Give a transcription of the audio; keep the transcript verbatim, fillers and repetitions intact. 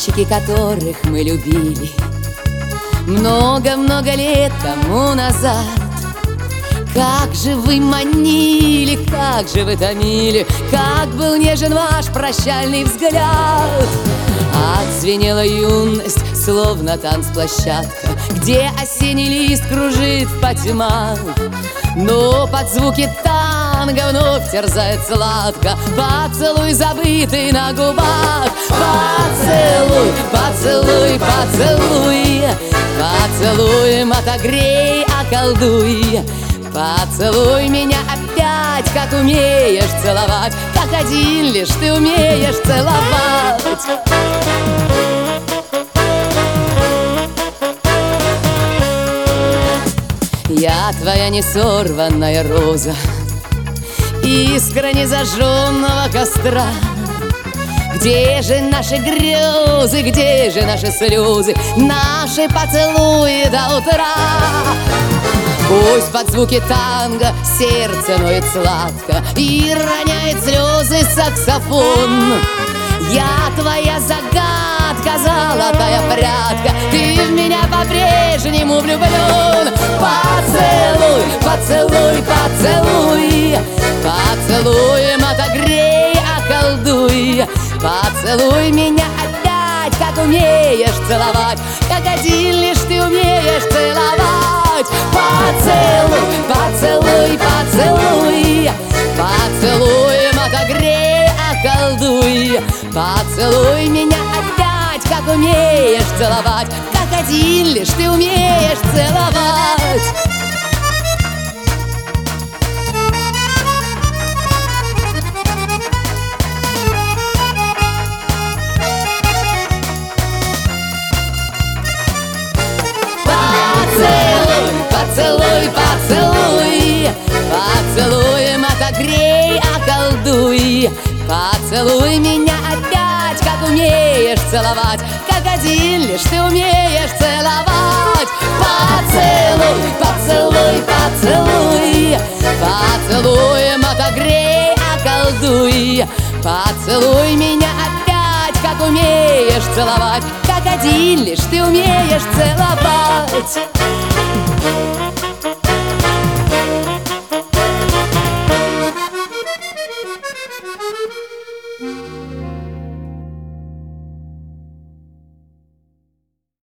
мальчики, которых мы любили много-много лет тому назад. Как же вы манили, как же вы томили, как был нежен ваш прощальный взгляд. Отзвенела юность, словно танцплощадка, где осенний лист кружит в потьмах. Но под звуки танго вновь терзает сладко поцелуй, забытый на губах. Поцелуй, поцелуй, поцелуй, поцелуем отогрей, околдуй. Поцелуй меня опять, как умеешь целовать, как один лишь ты умеешь целовать. Я твоя несорванная роза, искра незажженного костра. Где же наши грезы, где же наши слезы, наши поцелуи до утра? Пусть под звуки танго сердце ноет сладко и роняет слезы саксофон. Я твоя загадка, золотая прядка, ты в меня по-прежнему влюблен. Поцелуй, поцелуй, поцелуй, поцелуем отогрей, околдуй. Поцелуй меня опять, как умеешь целовать, как один лишь ты умеешь целовать. Поцелуй, поцелуй, поцелуй, поцелуем отогрей, околдуй. Поцелуй меня опять, как умеешь целовать, как один лишь ты умеешь целовать. Поцелуй, поцелуй, поцелуем отогрей, околдуй. Поцелуй меня опять, как умеешь целовать, как один лишь ты умеешь целовать. Поцелуй, поцелуй, поцелуй, поцелуем отогрей, околдуй. Поцелуй меня опять, как умеешь целовать, как один лишь ты умеешь целовать.